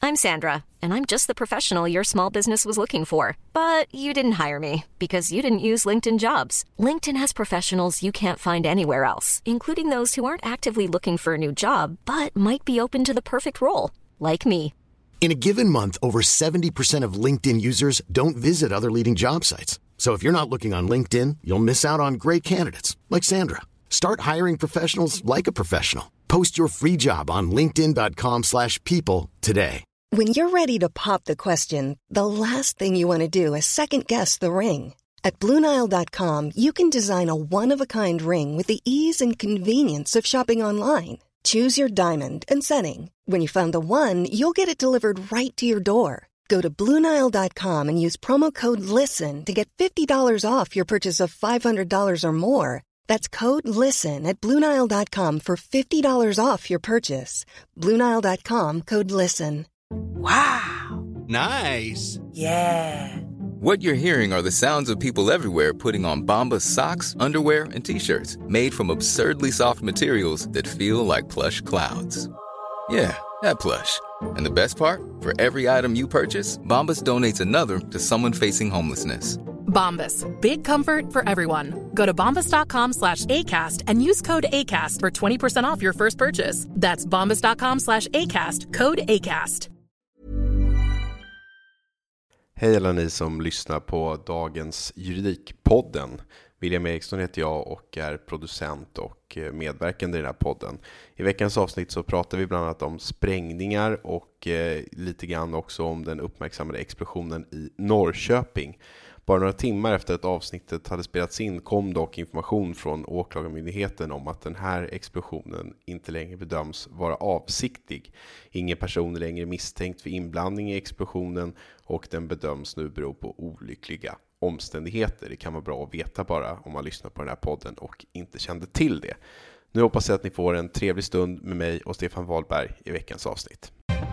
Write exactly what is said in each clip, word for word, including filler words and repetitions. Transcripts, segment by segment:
I'm Sandra, and I'm just the professional your small business was looking for. But you didn't hire me because you didn't use LinkedIn Jobs. LinkedIn has professionals you can't find anywhere else, including those who aren't actively looking for a new job, but might be open to the perfect role, like me. In a given month, over seventy percent of LinkedIn users don't visit other leading job sites. So if you're not looking on LinkedIn, you'll miss out on great candidates like Sandra. Start hiring professionals like a professional. Post your free job on linkedin dot com slash people today. When you're ready to pop the question, the last thing you want to do is second-guess the ring. At Blue Nile dot com, you can design a one-of-a-kind ring with the ease and convenience of shopping online. Choose your diamond and setting. When you find the one, you'll get it delivered right to your door. Go to Blue Nile dot com and use promo code LISTEN to get fifty dollars off your purchase of five hundred dollars or more. That's code LISTEN at Blue Nile dot com for fifty dollars off your purchase. Blue Nile dot com, code LISTEN. Wow! Nice! Yeah! What you're hearing are the sounds of people everywhere putting on Bombas socks, underwear, and T-shirts made from absurdly soft materials that feel like plush clouds. Yeah, that plush. And the best part? For every item you purchase, Bombas donates another to someone facing homelessness. Bombas, big comfort for everyone. Go to bombas dot com slash ACAST and use code ACAST for twenty percent off your first purchase. That's bombas dot com slash ACAST, code ACAST. Hej alla ni som lyssnar på dagens Juridikpodden. William Eriksson heter jag och är producent och medverkande i den här podden. I veckans avsnitt så pratar vi bland annat om sprängningar och eh, lite grann också om den uppmärksammade explosionen i Norrköping. Bara några timmar efter att avsnittet hade spelats in kom dock information från åklagarmyndigheten om att den här explosionen inte längre bedöms vara avsiktlig. Ingen person är längre misstänkt för inblandning i explosionen och den bedöms nu bero på olyckliga omständigheter. Det kan vara bra att veta bara om man lyssnar på den här podden och inte kände till det. Nu hoppas jag att ni får en trevlig stund med mig och Stefan Wahlberg i veckans avsnitt.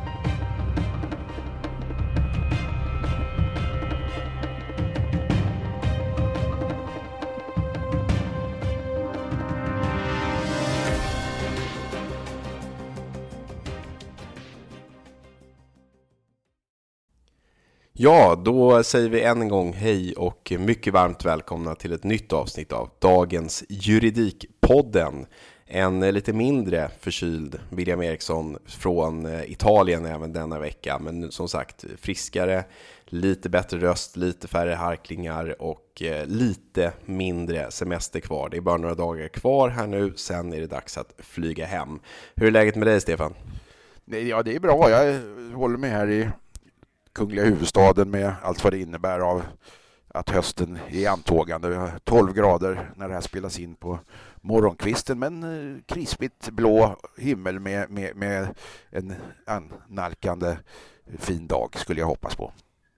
Ja, då säger vi än en gång hej och mycket varmt välkomna till ett nytt avsnitt av dagens Juridikpodden. En lite mindre förkyld William Eriksson från Italien även denna vecka, men som sagt friskare, lite bättre röst, lite färre harklingar och lite mindre semester kvar. Det är bara några dagar kvar här nu, sen är det dags att flyga hem. Hur är läget med dig, Stefan? Ja, det är bra. Jag håller mig här i kungliga huvudstaden med allt vad det innebär av att hösten är i antågande. Vi har tolv grader när det här spelas in på morgonkvisten, men krispigt blå himmel med, med, med en annalkande fin dag skulle jag hoppas på.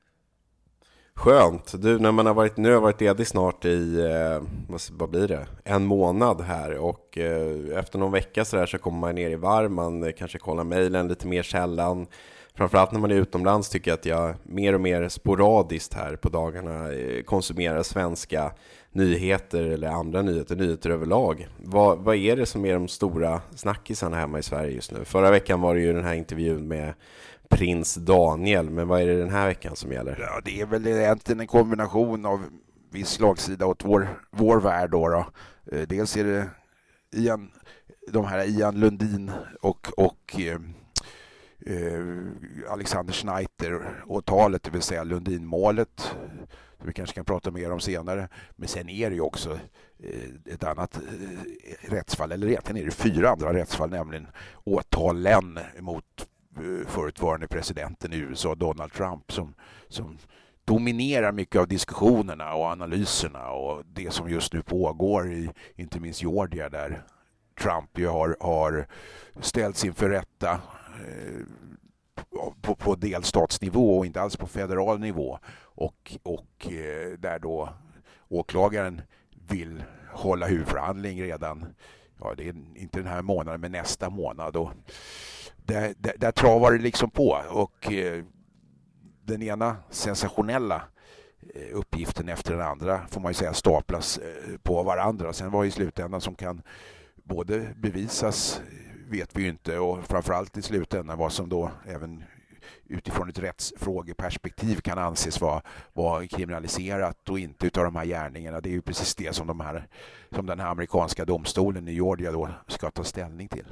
Skönt. Du, när man har varit, nu har varit ledig snart i, eh, vad blir det? En månad här och eh, efter någon vecka så, där så kommer man ner i varm, man kanske kollar mejlen lite mer sällan. Framförallt när man är utomlands tycker jag att jag mer och mer sporadiskt här på dagarna konsumerar svenska nyheter eller andra nyheter, nyheter överlag. Vad, vad är det som är de stora snackisarna hemma i Sverige just nu? Förra veckan var det ju den här intervjun med prins Daniel, men vad är det den här veckan som gäller? Ja, det är väl egentligen en kombination av viss slagsida åt vår, vår värld då, då. Dels är det Ian, de här Ian Lundin och, och eh, Alexander Schneider åtalet, det vill säga Lundin-målet, som vi kanske kan prata mer om senare. Men sen är det ju också ett annat rättsfall, eller egentligen är det fyra andra rättsfall, nämligen åtalen mot förutvarande presidenten i U S A, Donald Trump, som, som dominerar mycket av diskussionerna och analyserna och det som just nu pågår i inte minst Georgia, där Trump ju har, har ställts inför rätta På, på delstatsnivå och inte alls på federal nivå, och, och där då åklagaren vill hålla huvudförhandling redan, ja, det är inte den här månaden men nästa månad, och där, där, där travar det liksom på, och eh, den ena sensationella uppgiften efter den andra får man ju säga staplas på varandra. Sen var i slutändan som kan både bevisas vet vi ju inte, och framförallt i slutändan vad som då även utifrån ett rättsfrågeperspektiv kan anses vara, vara kriminaliserat och inte utav de här gärningarna. Det är ju precis det som, de här, som den här amerikanska domstolen i Georgia då ska ta ställning till.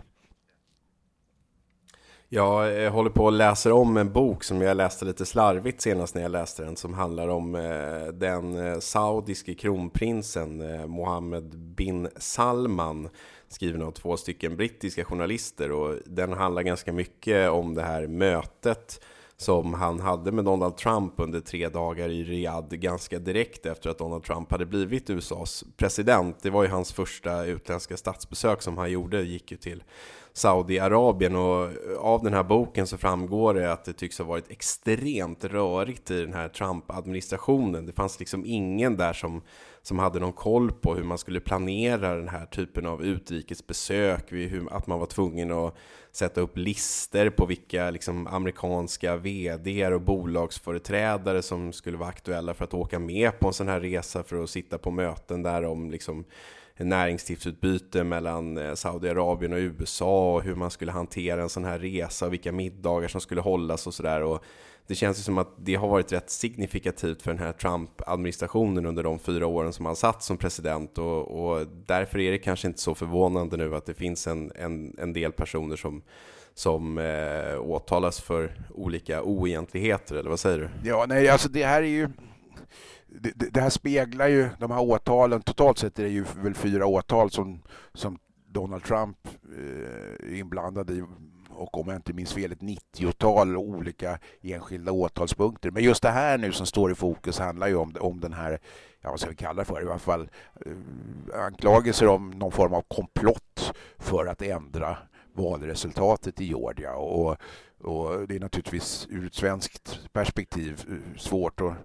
Jag håller på att läsa om en bok som jag läste lite slarvigt senast när jag läste den, som handlar om eh, den saudiske kronprinsen eh, Mohammed bin Salman, skriven av två stycken brittiska journalister, och den handlar ganska mycket om det här mötet som han hade med Donald Trump under tre dagar i Riyadh ganska direkt efter att Donald Trump hade blivit U S A:s president. Det var ju hans första utländska statsbesök som han gjorde, gick ju till Saudiarabien, och av den här boken så framgår det att det tycks ha varit extremt rörigt i den här Trump-administrationen. Det fanns liksom ingen där som, som hade någon koll på hur man skulle planera den här typen av utrikesbesök, hur, att man var tvungen att sätta upp lister på vilka liksom amerikanska vd:ar och bolagsföreträdare som skulle vara aktuella för att åka med på en sån här resa för att sitta på möten där om liksom näringslivsutbyte mellan Saudiarabien och U S A och hur man skulle hantera en sån här resa och vilka middagar som skulle hållas och sådär. Och det känns ju som att det har varit rätt signifikativt för den här Trump-administrationen under de fyra åren som han satt som president, och, och därför är det kanske inte så förvånande nu att det finns en, en, en del personer som, som eh, åtalas för olika oegentligheter, eller vad säger du? Ja, nej, alltså det här är ju Det, det här speglar ju de här åtalen. Totalt sett är det ju väl fyra åtal som, som Donald Trump eh, är inblandad i, och om jag inte minns fel ett nittiotal olika enskilda åtalspunkter. Men just det här nu som står i fokus handlar ju om, om den här, ja, vad ska vi kalla det för, i alla fall eh, anklagelser om någon form av komplott för att ändra valresultatet i Georgia. Och, och det är naturligtvis ur ett svenskt perspektiv svårt att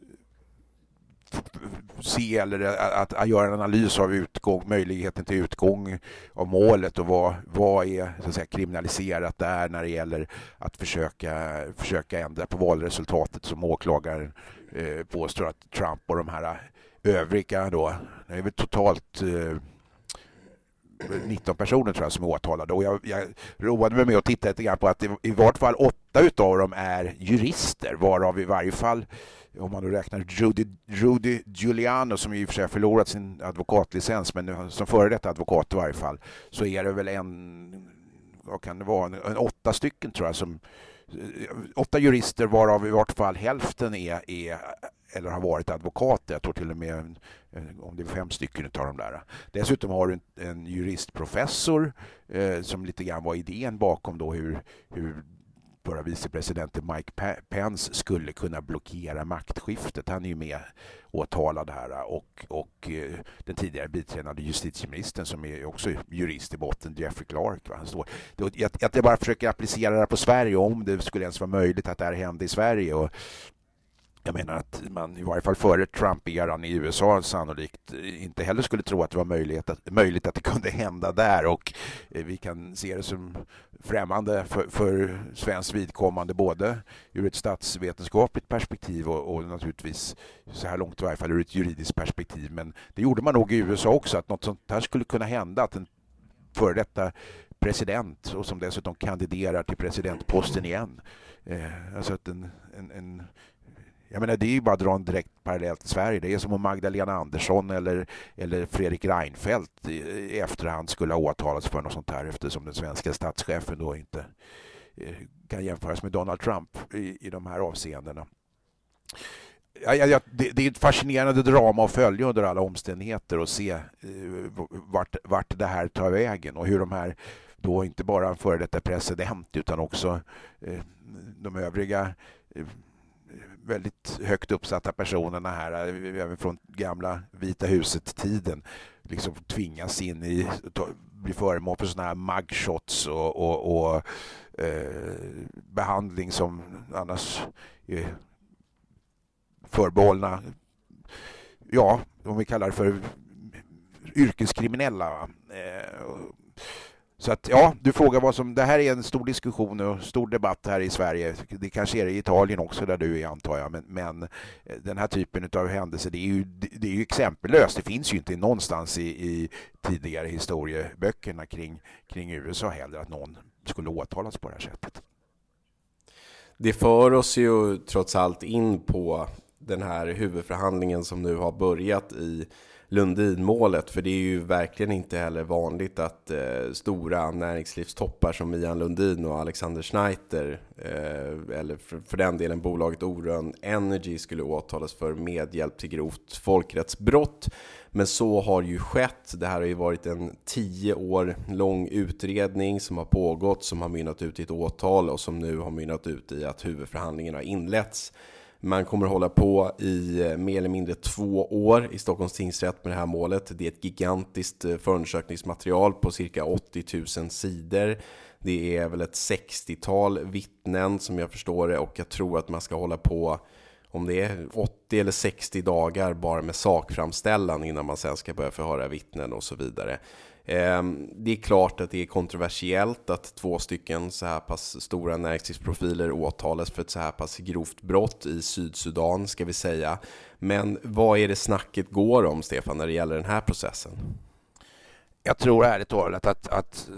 se eller att, att göra en analys av utgång, möjligheten till utgång av målet och vad, vad är så att säga kriminaliserat där när det gäller att försöka, försöka ändra på valresultatet som åklagaren eh, påstår att Trump och de här övriga då, det är väl totalt eh, nitton personer tror jag som är åtalade, och jag, jag roade mig med att titta lite grann på att det, i vart fall åtta utav dem är jurister, varav i varje fall, om man då räknar Rudy, Rudy Giuliani som i och för sig har förlorat sin advokatlicens, men som före detta advokat i varje fall, så är det väl en, vad kan det vara, en, en åtta stycken tror jag, som åtta jurister varav i vart fall hälften är, är eller har varit advokater. Jag tror till och med om det är fem stycken utav dem där. Dessutom har du en, en juristprofessor eh, som lite grann var idén bakom då hur, hur förra vicepresidenten Mike Pence skulle kunna blockera maktskiftet. Han är ju med åtalad här, och, och eh, den tidigare biträdande justitieministern som är också jurist i botten, Jeffrey Clark. Va? Han står, det, jag, jag bara försöker applicera det här på Sverige om det skulle ens vara möjligt att det här hände i Sverige, och jag menar att man i varje fall före Trump-eran i U S A sannolikt inte heller skulle tro att det var möjligt att, möjligt att det kunde hända där, och vi kan se det som främmande för, för svenskt vidkommande både ur ett statsvetenskapligt perspektiv och, och naturligtvis så här långt i varje fall ur ett juridiskt perspektiv. Men det gjorde man nog i U S A också, att något sånt här skulle kunna hända, att en före detta president och som dessutom kandiderar till presidentposten igen. Eh, alltså att en, en, en Jag menar, det är ju bara att dra en direkt parallell till Sverige. Det är som om Magdalena Andersson eller, eller Fredrik Reinfeldt i efterhand skulle ha åtalats för något sånt här, eftersom den svenska statschefen då inte kan jämföras med Donald Trump i, i de här avseendena. Ja, ja, det, det är ett fascinerande drama att följa under alla omständigheter och se eh, vart, vart det här tar vägen, och hur de här då inte bara en före detta president utan också eh, de övriga eh, väldigt högt uppsatta personerna här, även från gamla Vita huset-tiden, liksom tvingas in i, bli föremål för såna här mugshots och, och, och eh, behandling som annars är förbehållna, ja, om vi kallar det för yrkeskriminella. Eh, Så att ja, du frågar vad som, det här är en stor diskussion och stor debatt här i Sverige. Det kanske är det i Italien också där du är, antar jag, men, men den här typen av händelser, det är ju, det är ju exempellöst. Det finns ju inte någonstans i, i tidigare historieböckerna kring, kring U S A heller att någon skulle åtalas på det här sättet. Det för oss ju trots allt in på den här huvudförhandlingen som nu har börjat i Lundinmålet, för det är ju verkligen inte heller vanligt att eh, stora näringslivstoppar som Ian Lundin och Alexander Schneider eh, eller för, för den delen bolaget Orön Energy skulle åtalas för medhjälp till grovt folkrättsbrott. Men så har ju skett. Det här har ju varit en tio år lång utredning som har pågått, som har mynnat ut i ett åtal och som nu har mynnat ut i att huvudförhandlingen har inletts. Man kommer hålla på i mer eller mindre två år i Stockholms tingsrätt med det här målet. Det är ett gigantiskt förundersökningsmaterial på cirka åttio tusen sidor. Det är väl ett sextiotal vittnen som jag förstår det, och jag tror att man ska hålla på om det är åttio eller sextio dagar bara med sakframställan innan man sen ska börja förhöra vittnen och så vidare. Det är klart att det är kontroversiellt att två stycken så här pass stora näringslivsprofiler åtalas för ett så här pass grovt brott i Sydsudan, ska vi säga. Men vad är det snacket går om, Stefan, när det gäller den här processen? Jag tror ärligt talat att, att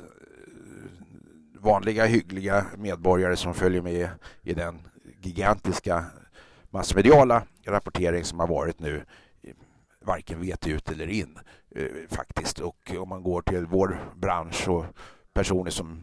vanliga hyggliga medborgare som följer med i den gigantiska massmediala rapportering som har varit nu varken vet ut eller in eh, faktiskt. Och om man går till vår bransch och personer som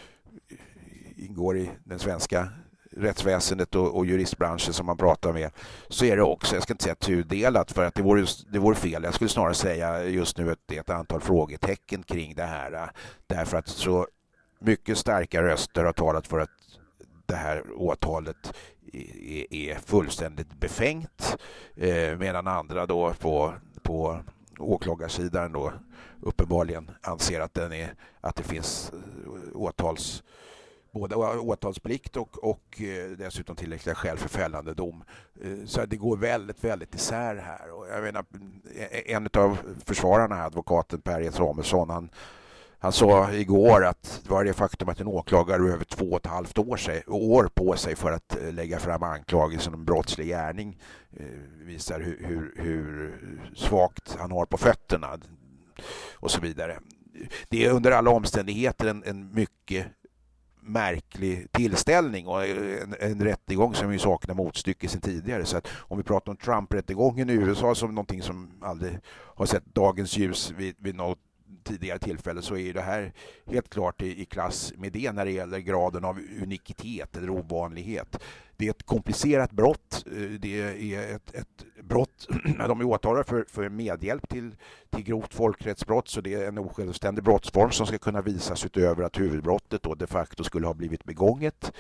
ingår i den svenska rättsväsendet och, och juristbranschen som man pratar med, så är det också, jag ska inte säga tudelat, för att det vore, det vore fel. Jag skulle snarare säga just nu att det är ett antal frågetecken kring det här, därför att så mycket starka röster har talat för att det här åtalet är, är fullständigt befängt, eh, medan andra då på, på åklagarsidan då uppenbarligen anser att, den är, att det finns åtals, både åtalsplikt och, och dessutom tillräckliga skäl för fällande dom. Så det går väldigt, väldigt isär här. Och jag menar, en av försvararna, advokaten Per Samuelsson, han Han sa igår att det var det faktum att en åklagare över två och ett halvt år, sig, år på sig för att lägga fram anklagelsen om brottslig gärning eh, visar hur, hur, hur svagt han har på fötterna och så vidare. Det är under alla omständigheter en, en mycket märklig tillställning och en, en rättegång som ju saknar motstycke sedan tidigare. Så att om vi pratar om Trump-rättegången i U S A som någonting som aldrig har sett dagens ljus vid, vid något tidigare tillfälle, så är det här helt klart i, i klass med det när det gäller graden av unikitet eller ovanlighet. Det är ett komplicerat brott. Det är ett, ett brott när de är åtalade för, för medhjälp till, till grovt folkrättsbrott, så det är en osjälvständig brottsform som ska kunna visas utöver att huvudbrottet då de facto skulle ha blivit begånget.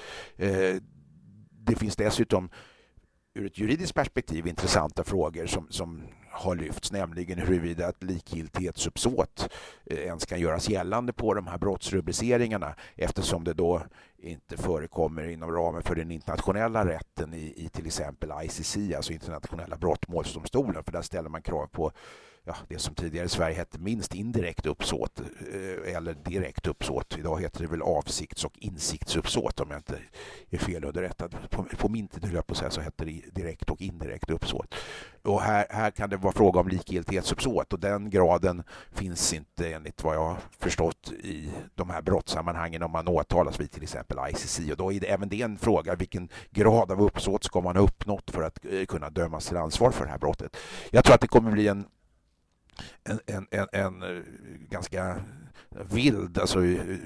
Det finns dessutom ur ett juridiskt perspektiv intressanta frågor som, som har lyfts, nämligen huruvida ett likgiltighetsuppsåt eh, ens kan göras gällande på de här brottsrubriceringarna, eftersom det då inte förekommer inom ramen för den internationella rätten i, i till exempel I C C, alltså internationella brottmålsdomstolen, för där ställer man krav på ja, det som tidigare i Sverige hette minst indirekt uppsåt eh, eller direkt uppsåt. Idag heter det väl avsikts- och insiktsuppsåt, om jag inte är fel underrättad. På, på min tid, höll jag på att säga, så hette det direkt och indirekt uppsåt. Och här, här kan det vara fråga om likgiltighetsuppsåt, och den graden finns inte enligt vad jag har förstått i de här brottssammanhangen om man åtalas vid till exempel I C C. Och då är det även det en fråga, vilken grad av uppsåt ska man ha uppnått för att eh, kunna dömas till ansvar för det här brottet. Jag tror att det kommer bli en En, en, en, en ganska vild, alltså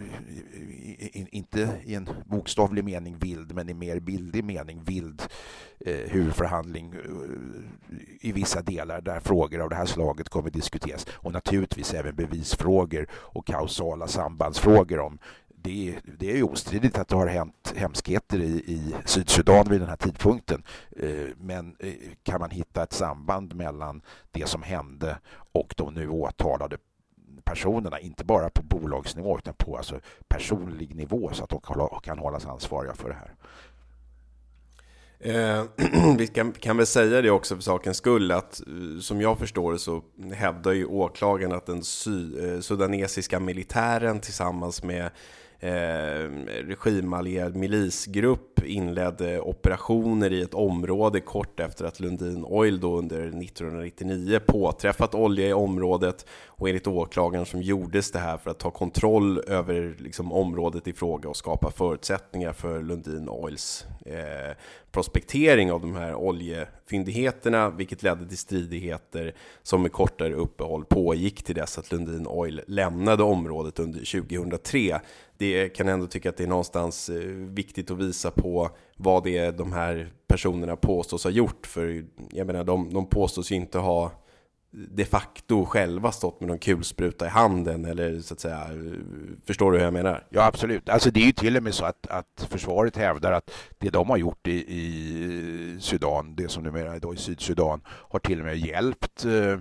inte i en bokstavlig mening vild, men i mer bildlig mening vild eh, huvudförhandling eh, i vissa delar där frågor av det här slaget kommer diskuteras, och naturligtvis även bevisfrågor och kausala sambandsfrågor om Det, det är ju ostridigt att det har hänt hemskheter i, i Sydsudan vid den här tidpunkten. Eh, men eh, kan man hitta ett samband mellan det som hände och de nu åtalade personerna, inte bara på bolagsnivå utan på alltså personlig nivå, så att de kan, kan hållas ansvariga för det här? Eh, vi kan, kan väl säga det också för sakens skull att som jag förstår det så hävdar ju åklagaren att den sy, eh, sudanesiska militären tillsammans med eh, regimallierad milisgrupp inledde operationer i ett område kort efter att Lundin Oil då under nittonhundranittionio påträffat olja i området, och enligt åklagaren som gjordes det här för att ta kontroll över liksom området i fråga och skapa förutsättningar för Lundin Oils eh, prospektering av de här oljefyndigheterna, vilket ledde till stridigheter som med kortare uppehåll pågick till dess att Lundin Oil lämnade området under tjugohundratre. Det kan ändå tycka att det är någonstans viktigt att visa på vad det är de här personerna påstås ha gjort, för jag menar, de, de påstås ju inte ha de facto själva stått med någon kulspruta i handen, eller så att säga, förstår du hur jag menar? Ja, absolut. Alltså det är ju till och med så att, att försvaret hävdar att det de har gjort i, i Sudan, det som numera är då i Sydsudan, har till och med hjälpt eh,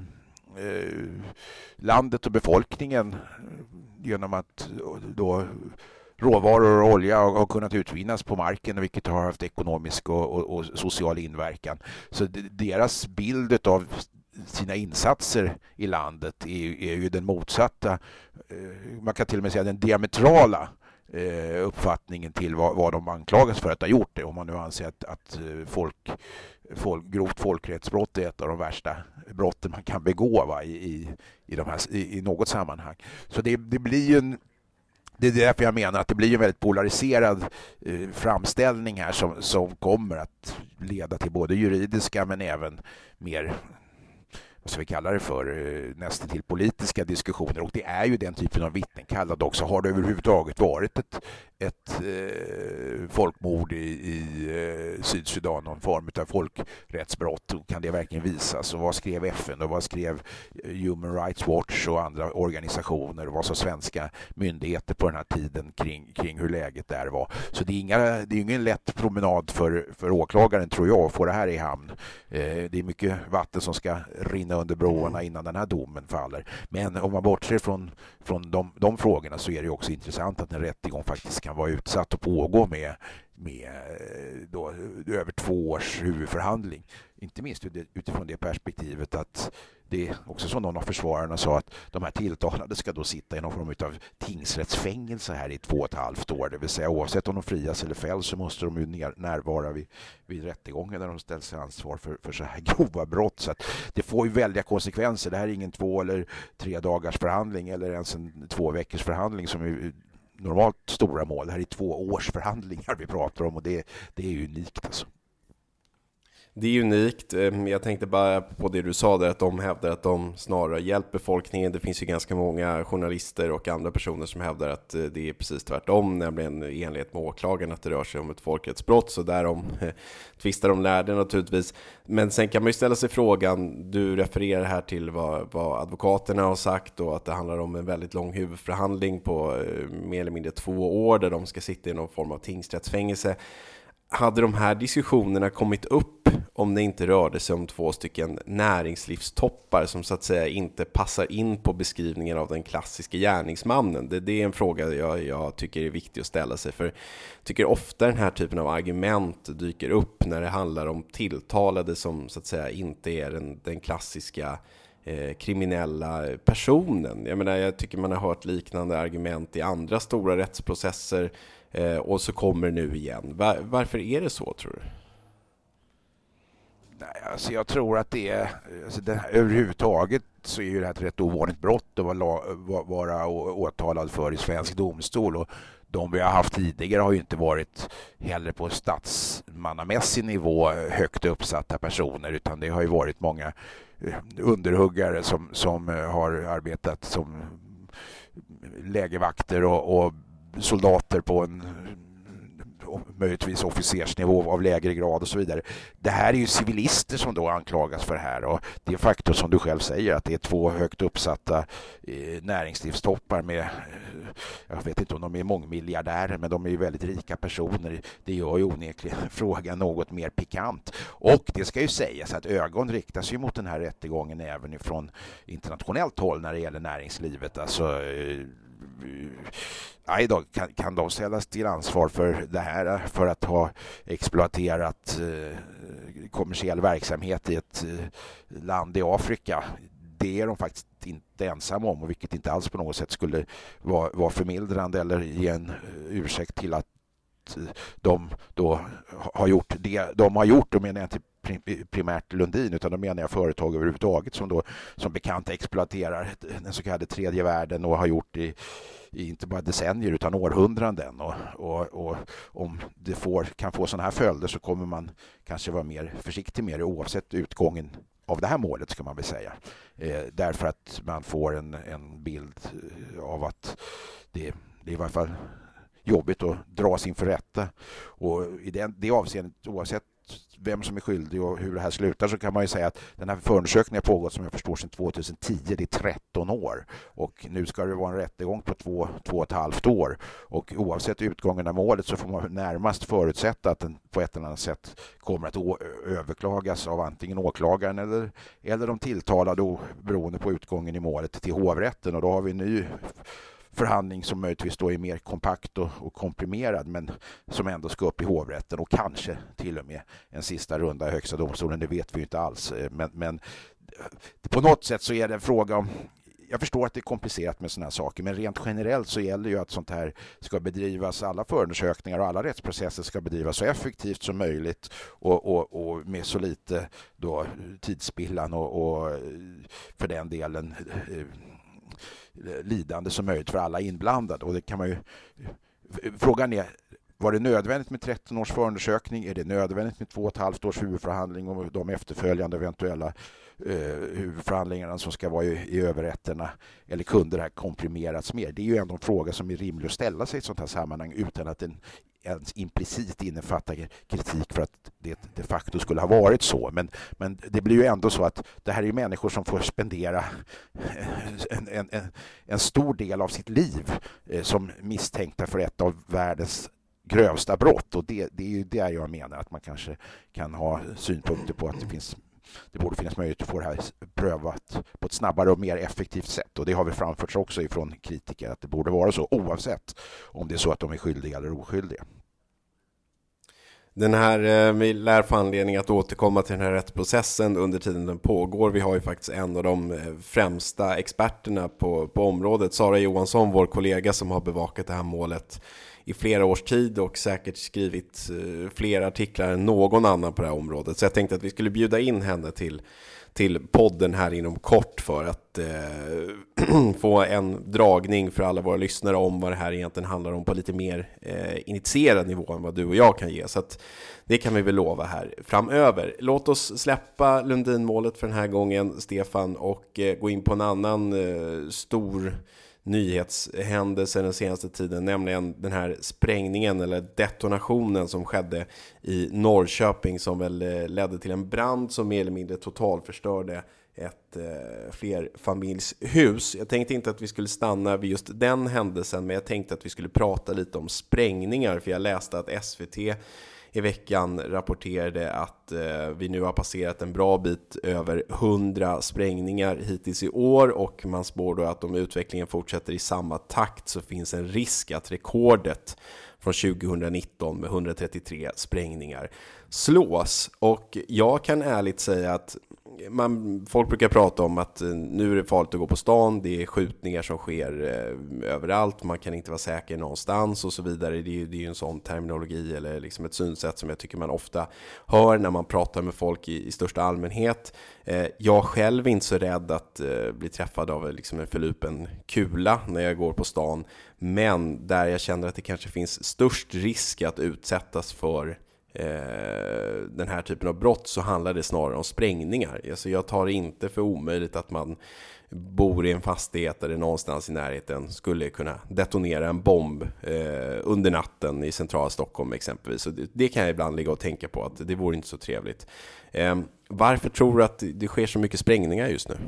landet och befolkningen genom att då råvaror och olja har kunnat utvinnas på marken, vilket har haft ekonomisk och, och, och social inverkan. Så deras bild av sina insatser i landet är, är ju den motsatta, man kan till och med säga den diametrala uppfattningen till vad, vad de anklagas för att ha gjort det, om man nu anser att, att folk, folk, grovt folkrättsbrott är ett av de värsta brotten man kan begå, va, i, i, i, de här, i, i något sammanhang. Så det, det blir ju en Det är därför jag menar att det blir en väldigt polariserad eh, framställning här som, som kommer att leda till både juridiska men även mer, vad ska vi kalla det för, eh, nästan till politiska diskussioner. Och det är ju den typen av vittnen kallad också. Har det överhuvudtaget varit ett, ett eh, folkmord i, i eh, Sydsudan, någon form av folkrättsbrott? Kan det verkligen visas? Och vad skrev F N och vad skrev Human Rights Watch och andra organisationer, och vad sa svenska myndigheter på den här tiden kring, kring hur läget där var? Så det är, inga, det är ingen lätt promenad för, för åklagaren, tror jag, att få det här i hamn. Eh, det är mycket vatten som ska rinna under broarna innan den här domen faller. Men om man bortser från, från de, de frågorna, så är det också intressant att en rättegång faktiskt kan vara utsatt och pågå med, med då, över två års huvudförhandling. Inte minst utifrån det perspektivet att det är också som någon av försvararna sa, att de här tilltalade ska då sitta i någon form av tingsrättsfängelse här i två och ett halvt år. Det vill säga oavsett om de frias eller fälls så måste de ju närvara vid, vid rättegången när de ställs till ansvar för, för så här grova brott. Så att det får ju väldiga konsekvenser. Det här är ingen två eller tre dagars förhandling eller ens en två veckors förhandling som är normalt stora mål. Det här är två års förhandlingar vi pratar om, och det, det är ju unikt alltså. Det är unikt. Jag tänkte bara på det du sa där, att de hävdar att de snarare hjälper befolkningen. Det finns ju ganska många journalister och andra personer som hävdar att det är precis tvärtom, nämligen i enlighet med åklagaren att det rör sig om ett folkrättsbrott. Så därom tvistar de lärde naturligtvis. Men sen kan man ju ställa sig frågan, du refererar här till vad, vad advokaterna har sagt, och att det handlar om en väldigt lång huvudförhandling på mer eller mindre två år där de ska sitta i någon form av tingsrättsfängelse. Hade de här diskussionerna kommit upp om det inte rörde sig om två stycken näringslivstoppar som så att säga inte passar in på beskrivningen av den klassiska gärningsmannen? Det, det är en fråga jag, jag tycker är viktig att ställa sig, för jag tycker ofta den här typen av argument dyker upp när det handlar om tilltalade som så att säga inte är den, den klassiska eh, kriminella personen. Jag menar, jag tycker man har hört liknande argument i andra stora rättsprocesser, eh, och så kommer det nu igen. Var, varför är det så, tror du? Nej, alltså jag tror att det är, alltså det här, överhuvudtaget så är ju det här ett rätt ovanligt brott att vara, vara åtalad för i svensk domstol, och de vi har haft tidigare har ju inte varit heller på statsmannamässig nivå högt uppsatta personer, utan det har ju varit många underhuggare som, som har arbetat som lägervakter och, och soldater på en möjligtvis officersnivå av lägre grad och så vidare. Det här är ju civilister som då anklagas för det här, och det är faktor som du själv säger att det är två högt uppsatta eh, näringslivstoppar med, eh, jag vet inte om de är mångmiljardärer, men de är ju väldigt rika personer. Det gör ju onekligen frågan något mer pikant. Och det ska ju sägas att ögon riktas ju mot den här rättegången även ifrån internationellt håll när det gäller näringslivet. Alltså eh, aj då, kan, kan de ställas till ansvar för det här, för att ha exploaterat eh, kommersiell verksamhet i ett eh, land i Afrika? Det är de faktiskt inte ensamma om, och vilket inte alls på något sätt skulle vara, vara förmildrande eller ge en ursäkt till att att de då har gjort det de har gjort, och menar jag inte primärt Lundin, utan då menar jag företag överhuvudtaget som då som bekant exploaterar den så kallade tredje världen och har gjort i, i inte bara decennier utan århundraden, och, och, och om det får, kan få sådana här följder så kommer man kanske vara mer försiktig med det oavsett utgången av det här målet, ska man väl säga. Eh, därför att man får en, en bild av att det, det är i varje fall jobbigt att dras inför rätta. Och i det, det avseendet, oavsett vem som är skyldig och hur det här slutar, så kan man ju säga att den här förundersökningen har pågått, som jag förstår, sedan tjugohundratio. Det är tretton år. Och nu ska det vara en rättegång på två, två och ett halvt år. Och oavsett utgången av målet så får man närmast förutsätta att den på ett eller annat sätt kommer att å- överklagas av antingen åklagaren eller, eller de tilltalade, beroende på utgången i målet, till hovrätten. Och då har vi en ny förhandling som möjligtvis då är mer kompakt och, och komprimerad, men som ändå ska upp i hovrätten, och kanske till och med en sista runda i högsta domstolen, det vet vi ju inte alls. Men, men på något sätt så är det en fråga om, jag förstår att det är komplicerat med sådana här saker, men rent generellt så gäller ju att sånt här ska bedrivas, alla förundersökningar och alla rättsprocesser ska bedrivas så effektivt som möjligt och, och, och med så lite då tidsspillan och, och för den delen lidande som möjligt för alla inblandade. Och det kan man ju, frågan är, var det nödvändigt med tretton års förundersökning? Är det nödvändigt med två och ett halvt års huvudförhandling och de efterföljande eventuella eh, huvudförhandlingarna som ska vara i, i överrätterna? Eller kunde det här komprimerats mer? Det är ju ändå en fråga som är rimlig att ställa sig i ett sånt här sammanhang utan att den ens implicit innefattar kritik för att det de facto skulle ha varit så. Men, men det blir ju ändå så att det här är människor som får spendera en, en, en, en stor del av sitt liv eh, som misstänkta för ett av världens grövsta brott. Och det, det är ju där jag menar att man kanske kan ha synpunkter på att det finns det borde finnas möjlighet att få det här prövat på ett snabbare och mer effektivt sätt. Och det har vi framförts också ifrån kritiker, att det borde vara så, oavsett om det är så att de är skyldiga eller oskyldiga. Den här, vi lär få anledning att återkomma till den här rättsprocessen under tiden den pågår. Vi har ju faktiskt en av de främsta experterna på, på området, Sara Johansson, vår kollega som har bevakat det här målet i flera års tid och säkert skrivit fler artiklar än någon annan på det här området. Så jag tänkte att vi skulle bjuda in henne till, till podden här inom kort för att eh, få en dragning för alla våra lyssnare om vad det här egentligen handlar om på lite mer eh, initierad nivå än vad du och jag kan ge. Så att det kan vi väl lova här framöver. Låt oss släppa Lundin-målet för den här gången, Stefan, och eh, gå in på en annan eh, stor nyhetshändelse den senaste tiden, nämligen den här sprängningen eller detonationen som skedde i Norrköping, som väl ledde till en brand som mer eller mindre totalförstörde ett eh, flerfamiljshus. Jag tänkte inte att vi skulle stanna vid just den händelsen, men jag tänkte att vi skulle prata lite om sprängningar, för jag läste att S V T i veckan rapporterade att eh, vi nu har passerat en bra bit över hundra sprängningar hittills i år, och man spår då att om utvecklingen fortsätter i samma takt så finns en risk att rekordet från tjugonitton med hundratrettiotre sprängningar slås. Och jag kan ärligt säga att man, folk brukar prata om att nu är det farligt att gå på stan, det är skjutningar som sker eh, överallt, man kan inte vara säker någonstans och så vidare. Det är, det är ju en sån terminologi eller liksom ett synsätt som jag tycker man ofta hör när man pratar med folk i, i största allmänhet. Eh, jag själv är inte så rädd att eh, bli träffad av liksom en förlupen kula när jag går på stan, men där jag känner att det kanske finns störst risk att utsättas för den här typen av brott, så handlar det snarare om sprängningar. Alltså jag tar inte för omöjligt att man bor i en fastighet där det någonstans i närheten skulle kunna detonera en bomb eh, under natten i centrala Stockholm exempelvis. Så det, det kan jag ibland ligga och tänka på, att det vore inte så trevligt. Eh, varför tror du att det sker så mycket sprängningar just nu?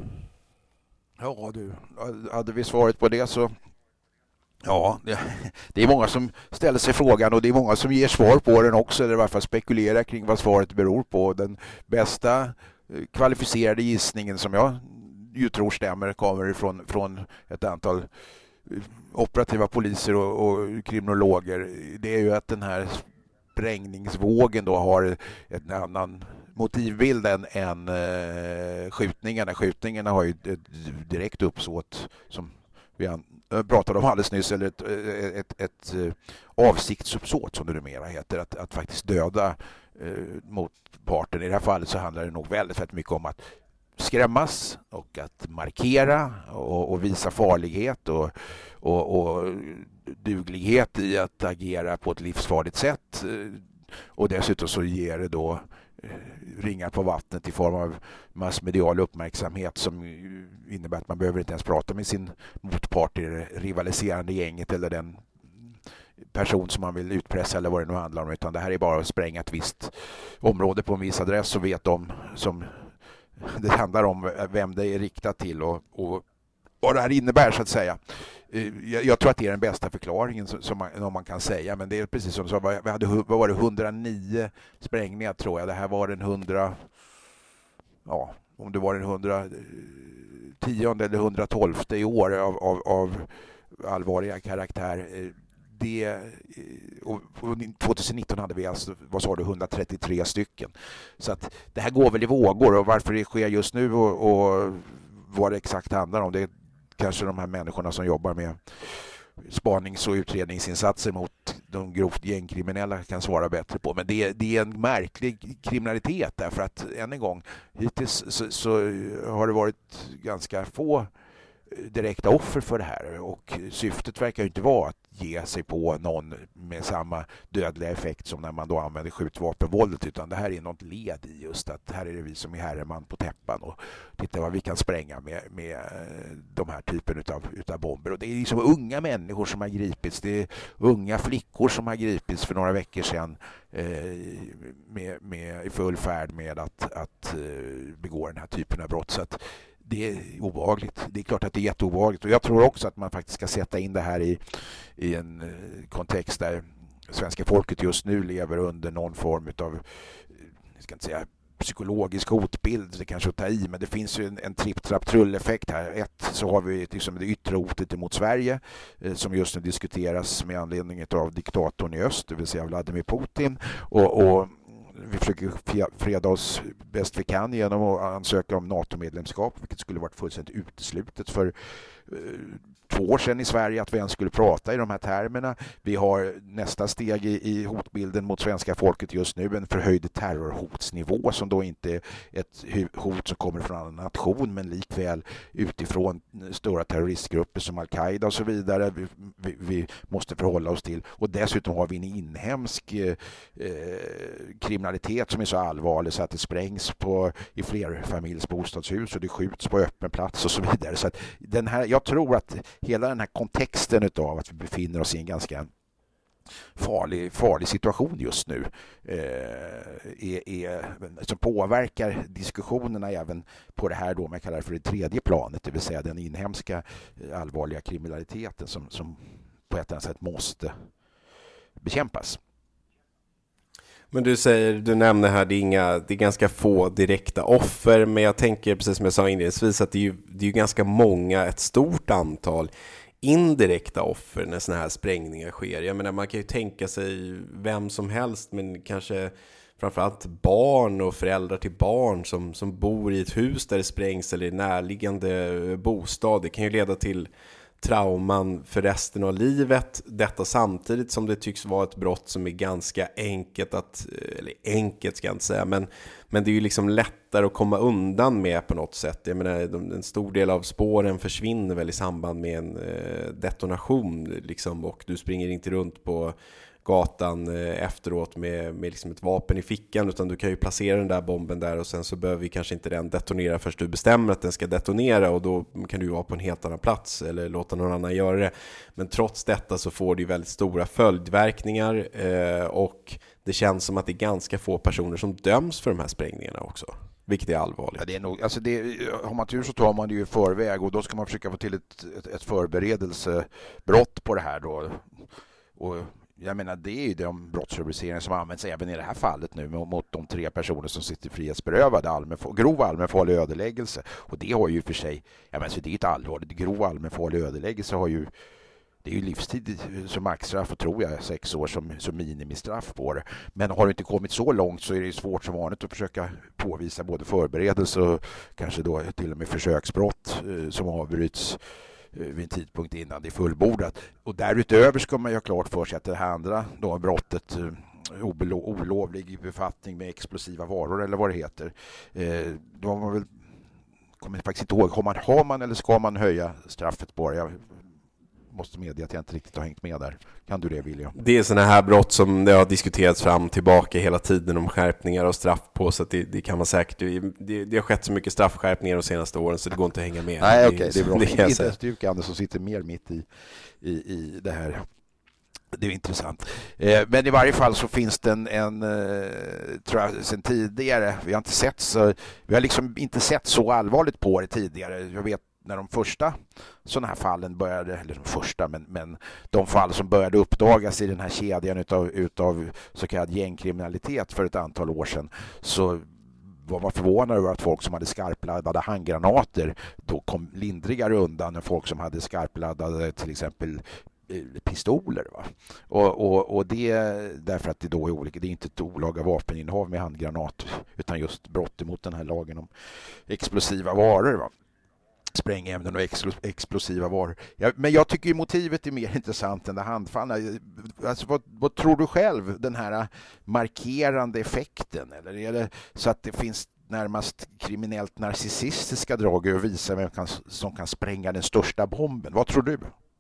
Ja du, hade vi svaret på det så ja, det är många som ställer sig frågan, och det är många som ger svar på den också, eller i varje fall spekulerar kring vad svaret beror på. Den bästa kvalificerade gissningen som jag ju tror stämmer kommer ifrån från ett antal operativa poliser och, och kriminologer. Det är ju att den här sprängningsvågen då har en annan motivbild än, än uh, skjutningarna. Skjutningarna har ju ett direkt uppsåt som vi pratade om alldeles nyss, eller ett, ett, ett, ett avsiktsuppsåt som det numera heter, att, att faktiskt döda eh, motparten. I det här fallet så handlar det nog väldigt, väldigt mycket om att skrämmas och att markera och, och visa farlighet och, och, och duglighet i att agera på ett livsfarligt sätt. Och dessutom så ger det då ringar på vattnet i form av massmedial uppmärksamhet som innebär att man behöver inte ens prata med sin motpart i det rivaliserande gänget eller den person som man vill utpressa eller vad det nu handlar om, utan det här är bara att spränga ett visst område på en viss adress så vet de som det handlar om vem det är riktat till och, och vad det här innebär så att säga. Jag, jag tror att det är den bästa förklaringen som man, om man kan säga, men det är precis som så, vi hade, vad var det, hundranio sprängningar tror jag. Det här var den hundra, ja, om det var den hundratio eller hundratolfte i år av, av, av allvarliga karaktär. Det, och tjugonitton hade vi alltså, vad sa du, hundratrettiotre stycken. Så att det här går väl i vågor, och varför det sker just nu och, och vad det exakt handlar om, det är kanske de här människorna som jobbar med spanings- och utredningsinsatser mot de grovt gängkriminella kan svara bättre på. Men det, det är en märklig kriminalitet därför att än en gång hittills så, så har det varit ganska få direkta offer för det här, och syftet verkar ju inte vara att ge sig på någon med samma dödliga effekt som när man då använder skjutvapenvåldet, utan det här är något led i just att här är det vi som är herreman på täppan och titta vad vi kan spränga med, med de här typen utav, utav bomber. Och det är liksom unga människor som har gripits, det är unga flickor som har gripits för några veckor sedan eh, med, med, i full färd med att, att eh, begå den här typen av brott. Så att det är obehagligt. Det är klart att det är jätteobehagligt. Och jag tror också att man faktiskt ska sätta in det här i, i en kontext där svenska folket just nu lever under någon form av, jag ska inte säga psykologisk hotbild, det kanske att ta i, men det finns ju en, en tripp-trapp-trull-effekt här. Ett, så har vi liksom det yttre hotet mot Sverige eh, som just nu diskuteras med anledning av diktatorn i öst, det vill säga Vladimir Putin, och, och vi försöker freda oss bäst vi kan genom att ansöka om NATO-medlemskap, vilket skulle varit fullständigt uteslutet för eh, två år sedan i Sverige att vi ens skulle prata i de här termerna. Vi har nästa steg i, i hotbilden mot svenska folket just nu, en förhöjd terrorhotsnivå som då inte är ett hot som kommer från en annan nation, men likväl utifrån stora terroristgrupper som Al-Qaida och så vidare vi, vi, vi måste förhålla oss till. Och dessutom har vi en inhemsk eh, kriminalitet som är så allvarlig så att det sprängs på, i flerfamiljs bostadshus och det skjuts på öppen plats och så vidare. Så att den här, jag tror att hela den här kontexten utav att vi befinner oss i en ganska farlig, farlig situation just nu eh, är, är, som påverkar diskussionerna även på det här då man kallar för det tredje planet, det vill säga den inhemska allvarliga kriminaliteten som, som på ett eller annat sätt måste bekämpas. Men du säger, du nämner här, det är, inga, det är ganska få direkta offer, men jag tänker precis som jag sa inledningsvis att det är ju, det är ju ganska många, ett stort antal indirekta offer när såna här sprängningar sker. Jag menar, man kan ju tänka sig vem som helst, men kanske framförallt barn och föräldrar till barn som, som bor i ett hus där det sprängs eller i närliggande bostad. Det kan ju leda till trauman för resten av livet. Detta samtidigt som det tycks vara ett brott som är ganska enkelt att, eller enkelt ska jag inte säga, men, men det är ju liksom lättare att komma undan med på något sätt. Jag menar, en stor del av spåren försvinner väl i samband med en detonation liksom, och du springer inte runt på gatan efteråt med, med liksom ett vapen i fickan, utan du kan ju placera den där bomben där och sen så behöver vi kanske inte den detonera först du bestämmer att den ska detonera, och då kan du vara på en helt annan plats eller låta någon annan göra det. Men trots detta så får det ju väldigt stora följdverkningar eh, och det känns som att det är ganska få personer som döms för de här sprängningarna också. Vilket är allvarligt. Ja, det är nog, alltså det, har man tur så tar man det ju i förväg, och då ska man försöka få till ett, ett, ett förberedelsebrott på det här då. Och jag menar, det är ju de brottsrubriceringar som används även i det här fallet nu mot de tre personer som sitter frihetsberövade, allmän, grov allmänfarlig ödeläggelse. Och det har ju för sig, jag menar, så det är ett allvarligt, grov allmänfarlig ödeläggelse har ju, det är ju livstid som maxstraff och tror jag sex år som, som minimistraff på det. Men har det inte kommit så långt så är det svårt som vanligt att försöka påvisa både förberedelse och kanske då till och med försöksbrott eh, som avbryts vid en tidpunkt innan det är fullbordat. Och därutöver ska man ju ha klart för sig att det här andra då, brottet olovlig befattning med explosiva varor eller vad det heter, då har man väl, kommer jag faktiskt inte ihåg, har man, har man eller ska man höja straffet på det? Jag måste medge att jag inte riktigt har hängt med där. Kan du det, William? Det är sådana här brott som det har diskuterats fram tillbaka hela tiden om skärpningar och straff på, så att det, det kan man säkert, det, det har skett så mycket straffskärpningar de senaste åren så det går inte att hänga med. Nej, okej, okay, det är bra. Det är inte ens du, Anders, som sitter mer mitt i, i, i det här. Det är intressant. Eh, men i varje fall så finns det en, en eh, tror jag, sen tidigare, vi har inte sett så, vi har liksom inte sett så allvarligt på det tidigare. Jag vet när de första sådana här fallen började, eller de första, men, men de fall som började uppdagas i den här kedjan utav, utav så kallad gängkriminalitet för ett antal år sedan, så var man förvånad över att folk som hade skarpladdade handgranater då kom lindrigare undan än folk som hade skarpladdade till exempel pistoler. Va? Och, och, och det därför att det då är olika, det är inte ett olaga vapeninnehav med handgranat utan just brott emot den här lagen om explosiva varor. Va? Sprängämnen och explosiva varor. Ja, men jag tycker ju motivet är mer intressant än det handfallna. Alltså, vad, vad tror du själv, den här markerande effekten? Eller är det så att det finns närmast kriminellt narcissistiska drag och visa vem kan, som kan spränga den största bomben? Vad tror du?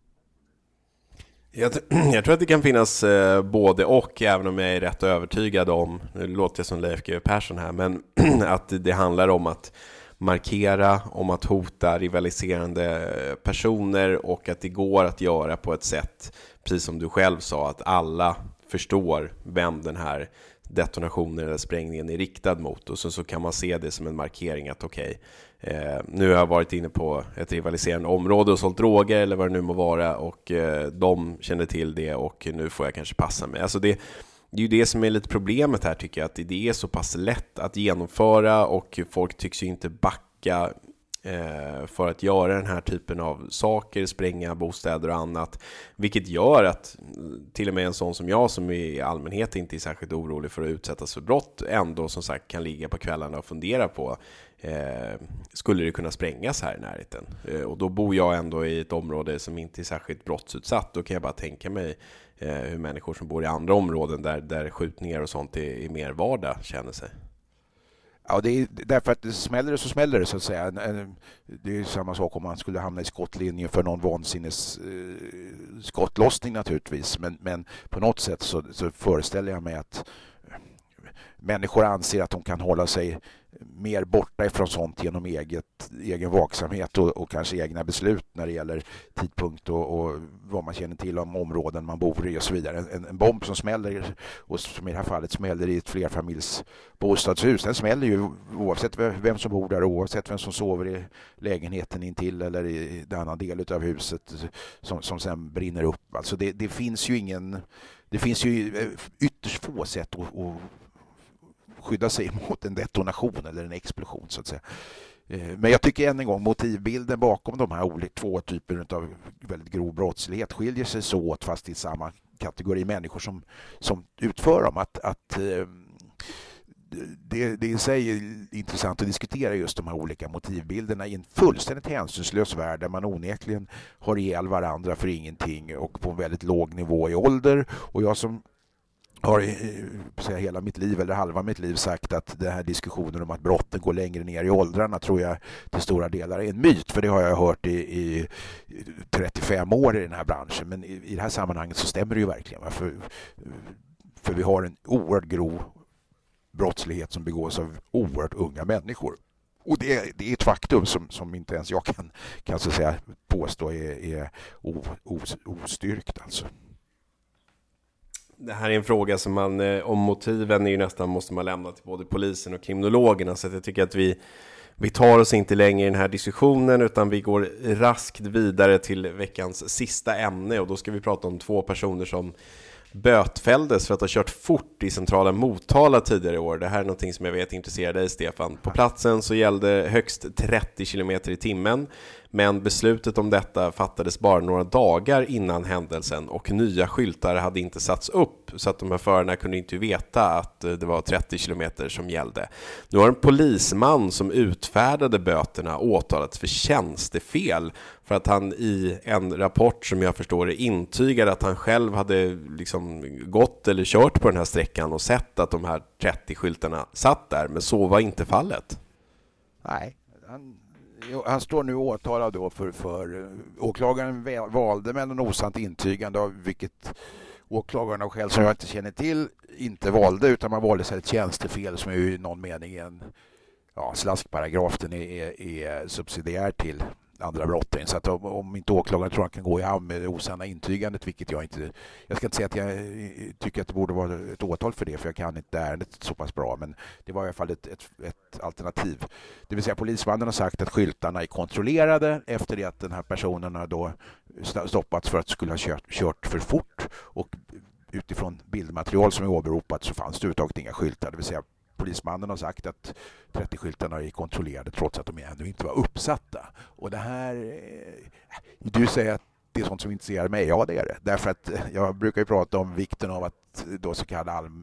Jag, jag tror att det kan finnas eh, både och, även om jag är rätt övertygad om, nu låter jag som Leif G W Persson här, men att det handlar om att markera, om att hota rivaliserande personer och att det går att göra på ett sätt, precis som du själv sa, att alla förstår vem den här detonationen eller sprängningen är riktad mot, och så, så kan man se det som en markering att okej, okay, eh, nu har jag varit inne på ett rivaliserande område och sålt droger eller vad det nu må vara, och eh, de känner till det och nu får jag kanske passa mig. Alltså det, det är ju det som är lite problemet här, tycker jag, att det är så pass lätt att genomföra och folk tycks ju inte backa eh, för att göra den här typen av saker, spränga bostäder och annat, vilket gör att till och med en sån som jag, som i allmänhet inte är särskilt orolig för att utsättas för brott, ändå som sagt kan ligga på kvällarna och fundera på eh, skulle det kunna sprängas här i närheten, eh, och då bor jag ändå i ett område som inte är särskilt brottsutsatt. Då kan jag bara tänka mig eh, hur människor som bor i andra områden där, där skjutningar och sånt är, är mer vardag känner sig. Ja, det är därför att det smäller det så smäller det, så att säga. Det är samma sak om man skulle hamna i skottlinjen för någon vansinnes eh, skottlossning naturligtvis. Men, men på något sätt så, så föreställer jag mig att människor anser att de kan hålla sig mer borta ifrån sånt genom eget, egen vaksamhet och, och kanske egna beslut när det gäller tidpunkt och, och vad man känner till om områden man bor i och så vidare. En, en bomb som smäller, och som i det här fallet smäller i ett flerfamiljs bostadshus, den smäller ju oavsett vem som bor där, oavsett vem som sover i lägenheten intill eller i den annan del av huset som, som sen brinner upp. Alltså det, det finns ju ingen, det finns ju ytterst få sätt att, att skydda sig mot en detonation eller en explosion, så att säga. Men jag tycker än en gång motivbilden bakom de här olika två typer av väldigt grov brottslighet skiljer sig så åt, fast i samma kategori människor som, som utför dem. Att, att det, det i sig är intressant att diskutera just de här olika motivbilderna i en fullständigt hänsynslös värld där man onekligen har ihjäl varandra för ingenting och på en väldigt låg nivå i ålder. Och jag som har säga, hela mitt liv eller halva mitt liv sagt att den här diskussionen om att brotten går längre ner i åldrarna tror jag till stora delar är en myt, för det har jag hört i, i trettiofem år i den här branschen, men i, i det här sammanhanget så stämmer det ju verkligen, för, för vi har en oerhört grov brottslighet som begås av oerhört unga människor. Och det, det är ett faktum som, som inte ens jag kan, kan så säga, påstå är, är os, ostyrkt alltså. Det här är en fråga som man, om motiven är ju nästan måste man lämna till både polisen och kriminologerna, så att jag tycker att vi, vi tar oss inte längre i den här diskussionen utan vi går raskt vidare till veckans sista ämne, och då ska vi prata om två personer som bötfälldes för att ha kört fort i centrala Motala tidigare i år. Det här är någonting som jag vet intresserar dig, Stefan. På platsen så gällde högst trettio kilometer i timmen, Men beslutet om detta fattades bara några dagar innan händelsen och nya skyltar hade inte satts upp, så att de här förarna kunde inte veta att det var trettio kilometer som gällde. Nu har en polisman som utfärdade böterna åtalats för tjänstefel för att han i en rapport som jag förstår det intygade att han själv hade liksom gått eller kört på den här sträckan och sett att de här trettio skyltarna satt där, men så var inte fallet. Nej, han, han står nu åtalad då för, för åklagaren valde med en osant intygande, av vilket åklagaren av skäl som jag inte känner till inte valde, utan man valde sig ett tjänstefel som är i någon mening en ja, slaskparagraf. Den är, är subsidiär till andra brott. Så att om, om inte åklagaren tror han kan gå i hamn med det osanna intygandet, vilket jag inte... Jag ska inte säga att jag tycker att det borde vara ett åtal för det, för jag kan inte ärendet så pass bra, men det var i alla fall ett, ett, ett alternativ. Det vill säga polismannen har sagt att skyltarna är kontrollerade efter det att den här personen har då stoppats för att skulle ha kört, kört för fort, och utifrån bildmaterial som är åberopat så fanns det överhuvudtaget inga skyltar. Det vill säga polismannen har sagt att trettio skyltarna är kontrollerade trots att de ännu inte var uppsatta. Och det här... Du säger att det är sånt som intresserar mig. Ja, det är det. Därför att jag brukar ju prata om vikten av att då så kallad all,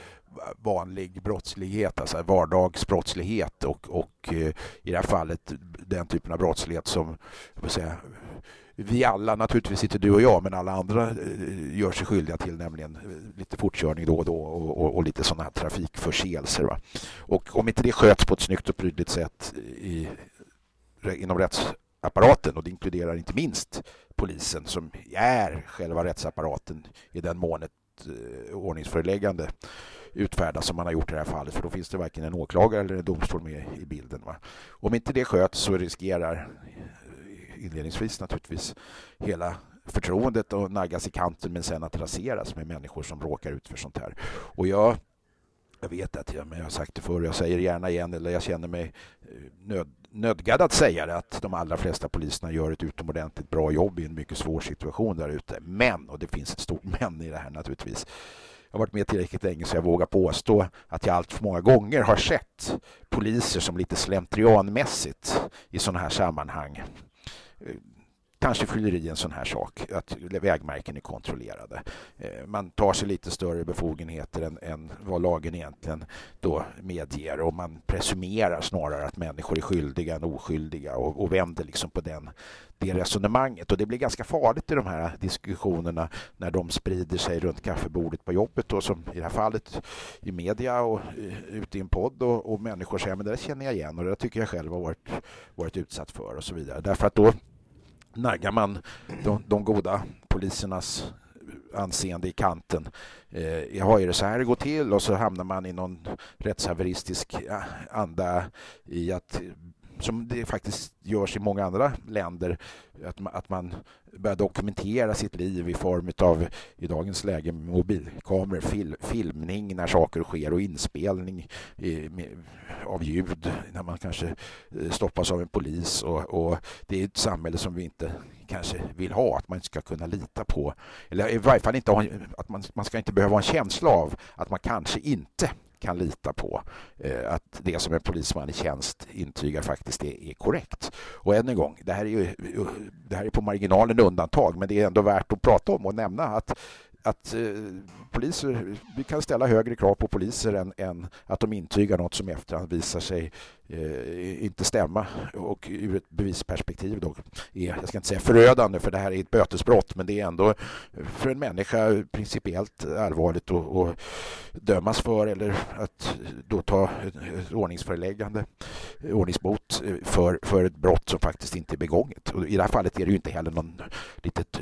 vanlig brottslighet, alltså vardagsbrottslighet, och, och i det här fallet den typen av brottslighet som jag vill säga, vi alla, naturligtvis inte du och jag, men alla andra gör sig skyldiga till, nämligen lite fortkörning då och då och, och, och lite sådana här trafikförseelser. Va? Och om inte det sköts på ett snyggt och prydligt sätt i, inom rättsapparaten, och det inkluderar inte minst polisen som är själva rättsapparaten i den mån ett eh, ordningsföreläggande utfärdas som man har gjort i det här fallet, för då finns det varken en åklagare eller en domstol med i bilden. Va? Om inte det sköts så riskerar inledningsvis naturligtvis hela förtroendet att naggas i kanten, men sen att raseras med människor som råkar ut för sånt här. Och jag, jag vet att jag, men jag har sagt det förr, jag säger gärna igen, eller jag känner mig nöd, nödgad att säga det, att de allra flesta poliserna gör ett utomordentligt bra jobb i en mycket svår situation där ute. Men, och det finns ett stort men i det här naturligtvis, jag har varit med tillräckligt länge så jag vågar påstå att jag allt för många gånger har sett poliser som lite slentrianmässigt i sådana här sammanhang, kanske fyller i en sån här sak, att vägmärken är kontrollerade. Man tar sig lite större befogenheter än, än vad lagen egentligen då medger, och man presumerar snarare att människor är skyldiga än oskyldiga, och, och vänder liksom på den, det resonemanget. Och det blir ganska farligt i de här diskussionerna när de sprider sig runt kaffebordet på jobbet, och som i det här fallet i media och ute i en podd, och, och människor säger men det där känner jag igen och det tycker jag själv har varit, varit utsatt för och så vidare. Därför att då naggar man de, de goda polisernas anseende i kanten. Eh, jaha, är det så här det går till? Och så hamnar man i någon rättshaveristisk anda i att, som det faktiskt görs i många andra länder, att man, att man börjar dokumentera sitt liv i form av, i dagens läge, mobilkameror, fil, filmning när saker sker, och inspelning i, med, av ljud när man kanske stoppas av en polis, och, och det är ett samhälle som vi inte kanske vill ha, att man inte ska kunna lita på, eller i varje fall inte ha, att man, man ska inte behöva ha en känsla av att man kanske inte kan lita på eh, att det som en polisman i tjänst intygar faktiskt är, är korrekt. Och än en gång, det här är ju det här är på marginalen undantag, men det är ändå värt att prata om och nämna att att eh, poliser, vi kan ställa högre krav på poliser än, än att de intygar något som efterhand visar sig eh, inte stämma, och ur ett bevisperspektiv då är, jag ska inte säga förödande, för det här är ett bötesbrott, men det är ändå för en människa principiellt allvarligt att, att dömas för, eller att då ta ett ordningsföreläggande, ordningsbot för, för ett brott som faktiskt inte är begånget. Och i det här fallet är det ju inte heller någon litet,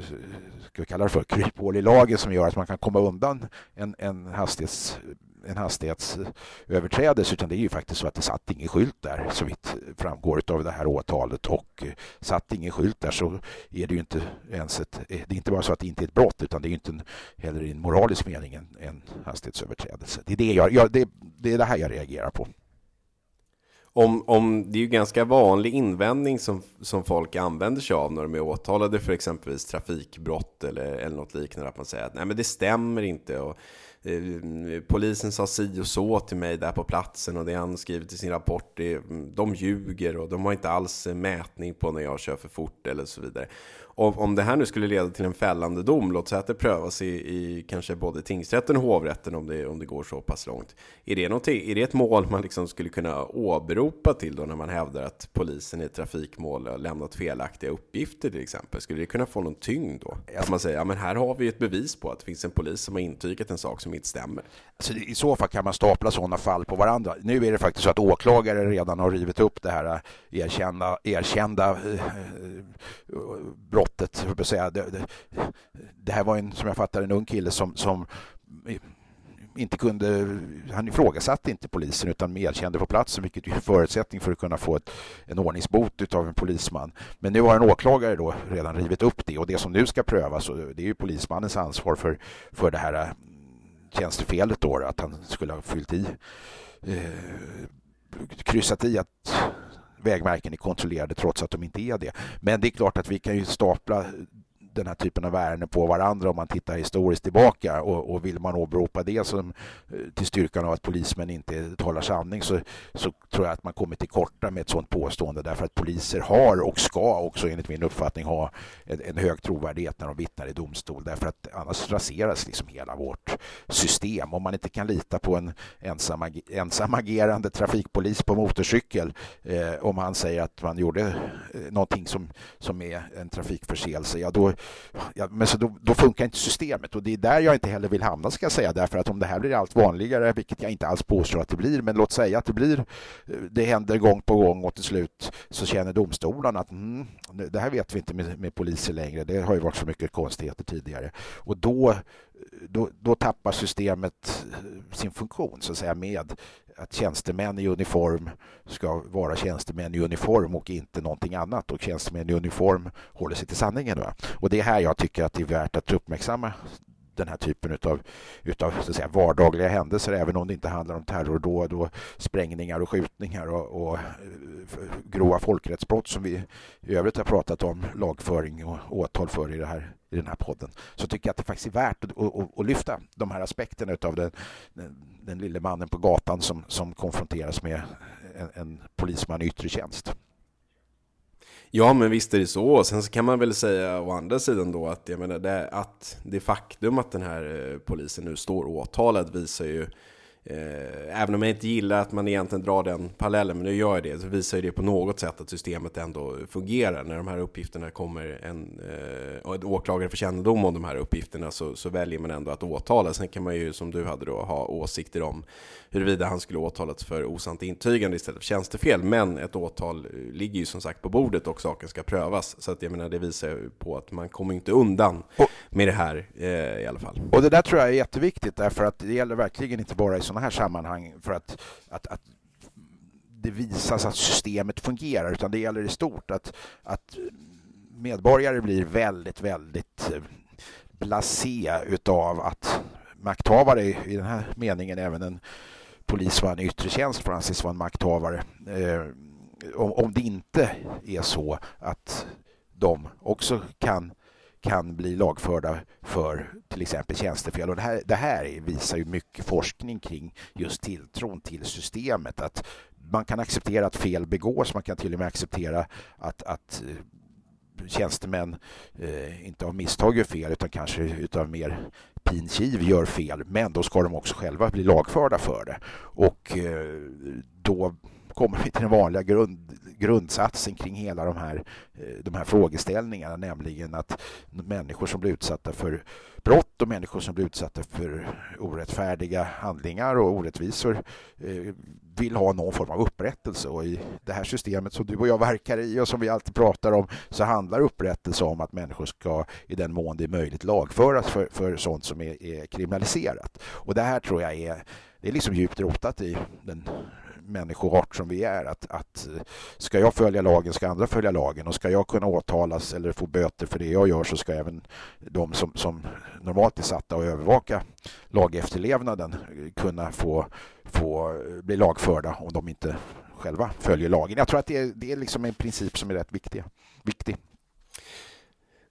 ska vi kalla det för, kryphål i lagen som gör att man kan komma undan en, en hastighets en hastighetsöverträdelse, utan det är ju faktiskt så att det satt ingen skylt där, så vitt framgår av det här åtalet, och satt ingen skylt där så är det ju inte ens ett, det är inte bara så att det inte är ett brott, utan det är ju inte en, heller i en moralisk mening en, en hastighetsöverträdelse. Det är det, jag, jag, det, det är det här jag reagerar på. Om, om det är ju ganska vanlig invändning som, som folk använder sig av när de är åtalade för exempelvis trafikbrott eller, eller något liknande, att man säger att nej, men det stämmer inte, och eh, polisen sa si och så till mig där på platsen och det han skrivit i sin rapport, det, de ljuger och de har inte alls mätning på när jag kör för fort eller så vidare. Och om det här nu skulle leda till en fällande dom, låt säga att det prövas i, i kanske både tingsrätten och hovrätten om det, om det går så pass långt. Är det, är det ett mål man liksom skulle kunna åberopa till då när man hävdar att polisen i trafikmål har lämnat felaktiga uppgifter till exempel? Skulle det kunna få någon tyngd då? Att man säger, ja men här har vi ett bevis på att det finns en polis som har intygat en sak som inte stämmer. Alltså, i så fall kan man stapla sådana fall på varandra. Nu är det faktiskt så att åklagare redan har rivit upp det här erkända, erkända äh, brottet. Jag säga. Det, det, det här var en, som jag fattar, en ung kille som, som inte kunde, han ifrågasatte inte polisen utan medkände på platsen, vilket är förutsättning för att kunna få ett, en ordningsbot av en polisman. Men nu har en åklagare då redan rivit upp det, och det som nu ska prövas, och det är ju polismannens ansvar för, för det här tjänstefelet då, att han skulle ha fyllt i eh, kryssat i att vägmärken är kontrollerade trots att de inte är det. Men det är klart att vi kan ju stapla den här typen av ärenden på varandra om man tittar historiskt tillbaka, och, och vill man åberopa det som till styrkan av att polismän inte talar sanning, så, så tror jag att man kommer till korta med ett sådant påstående, därför att poliser har och ska också enligt min uppfattning ha en, en hög trovärdighet när de vittnar i domstol, därför att annars raseras liksom hela vårt system. Om man inte kan lita på en ensam, ensam agerande trafikpolis på motorcykel, eh, om han säger att man gjorde eh, någonting som, som är en trafikförseelse, ja då Ja, men så då, då funkar inte systemet, och det är där jag inte heller vill hamna, ska jag säga, därför att om det här blir allt vanligare, vilket jag inte alls påstår att det blir, men låt säga att det blir, det händer gång på gång och till slut så känner domstolarna att mm, det här vet vi inte med, med poliser längre, det har ju varit så mycket konstigheter tidigare, och då, då, då tappar systemet sin funktion, så att säga, med att tjänstemän i uniform ska vara tjänstemän i uniform och inte någonting annat, och tjänstemän i uniform håller sig till sanningen. Va? Och det är här jag tycker att det är värt att uppmärksamma den här typen utav, utav så att säga, vardagliga händelser, även om det inte handlar om terrordåd och sprängningar och skjutningar och, och grova folkrättsbrott som vi i övrigt har pratat om lagföring och åtal för i, det här, i den här podden. Så tycker jag att det faktiskt är värt att, att, att lyfta de här aspekterna utav den, den, den lille mannen på gatan som, som konfronteras med en, en polisman i yttre tjänst. Ja, men visst är det så. Sen så kan man väl säga å andra sidan då att, jag menar, det, att det faktum att den här eh, polisen nu står åtalad visar ju, eh, även om jag inte gillar att man egentligen drar den parallellen, men nu gör jag det, så visar det på något sätt att systemet ändå fungerar. När de här uppgifterna kommer en, eh, och en åklagare för kännedom om de här uppgifterna, så, så väljer man ändå att åtala. Sen kan man ju, som du hade då, ha åsikter om huruvida han skulle åtalats för osant intygande istället för tjänstefel, men ett åtal ligger ju som sagt på bordet och saken ska prövas, så att jag menar, det visar ju på att man kommer inte undan och, med det här eh, i alla fall. Och det där tror jag är jätteviktigt, därför att det gäller verkligen inte bara i sådana här sammanhang för att, att, att det visas att systemet fungerar, utan det gäller i stort att, att medborgare blir väldigt, väldigt blasé utav att makthavare, i den här meningen även en polisman i yttre tjänst får anses vara en makthavare, eh, om, om det inte är så att de också kan, kan bli lagförda för till exempel tjänstefel. Och det här, det här visar ju mycket forskning kring just tilltron till systemet, att man kan acceptera att fel begås, man kan till och med acceptera att, att tjänstemän eh, inte av misstag gör fel, utan kanske utav mer pinkiv gör fel, men då ska de också själva bli lagförda för det. Och eh, då kommer vi till den vanliga grund, grundsatsen kring hela de här, de här frågeställningarna, nämligen att människor som blir utsatta för brott och människor som blir utsatta för orättfärdiga handlingar och orättvisor eh, vill ha någon form av upprättelse. Och i det här systemet som du och jag verkar i och som vi alltid pratar om, så handlar upprättelse om att människor ska, i den mån det är möjligt, lagföras för, för sånt som är, är kriminaliserat. Och det här tror jag är, det är liksom djupt rotat i den människoart som vi är, att, att ska jag följa lagen ska andra följa lagen, och ska jag kunna åtalas eller få böter för det jag gör, så ska även de som, som normalt är satta att övervaka lagefterlevnaden kunna få, få bli lagförda om de inte själva följer lagen. Jag tror att det är, det är liksom en princip som är rätt viktig. viktig.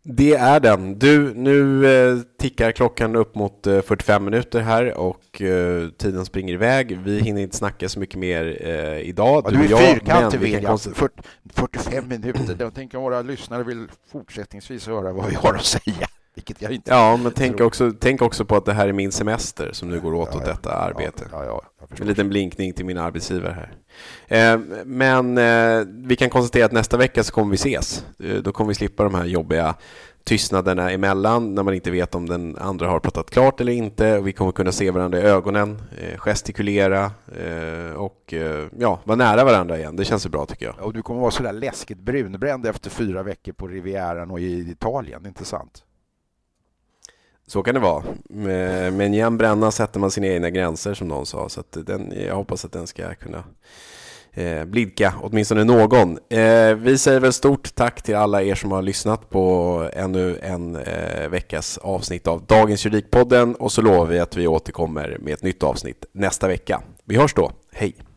Det är den. Du, nu eh, tickar klockan upp mot eh, fyrtiofem minuter här och eh, tiden springer iväg. Vi hinner inte snacka så mycket mer eh, idag. Ja, du är jag, fyrkantig, William. Konst- fyrtiofem minuter. Jag tänker att våra lyssnare vill fortsättningsvis höra vad vi har att säga. Vilket jag inte ja, men tänk också, tänk också på att det här är min semester som nu går åt ja, åt detta ja, arbete. Ja, ja, en liten blinkning till min arbetsgivare här. Eh, men eh, vi kan konstatera att nästa vecka så kommer vi ses. Eh, då kommer vi slippa de här jobbiga tystnaderna emellan när man inte vet om den andra har pratat klart eller inte. Vi kommer kunna se varandra i ögonen, eh, gestikulera eh, och eh, ja, vara nära varandra igen. Det känns ju bra tycker jag. Och du kommer vara så där läskigt brunbränd efter fyra veckor på Rivieran och i Italien, inte sant? Så kan det vara. Med en jämn bränna sätter man sina egna gränser som någon sa. Så att den, jag hoppas att den ska kunna eh, blidka åtminstone någon. Eh, vi säger väl stort tack till alla er som har lyssnat på ännu en eh, veckas avsnitt av Dagens Juridikpodden. Och så lovar vi att vi återkommer med ett nytt avsnitt nästa vecka. Vi hörs då. Hej!